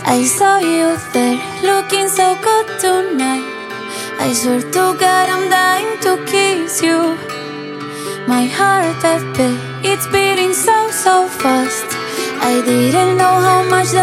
I saw you there, looking so good tonight. I swear to God I'm dying to kiss you. My heart, baby, it's beating so, so fast. I didn't know how much